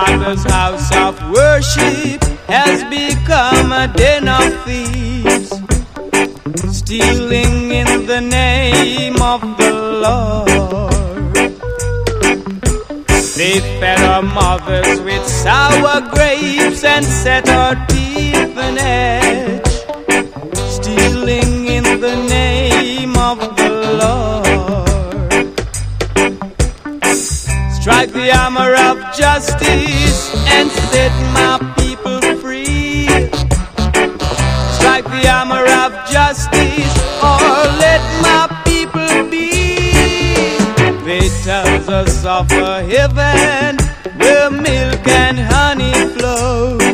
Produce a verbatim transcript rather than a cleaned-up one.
father's house of worship has become a den of thieves, stealing in the name of the Lord. They fed our mothers with sour grapes and set our teeth on edge, stealing in the name of the Lord. Strike the hammer of justice and set my people free. Strike the hammer of justice or let my people be. They tell us of a heaven where milk and honey flow,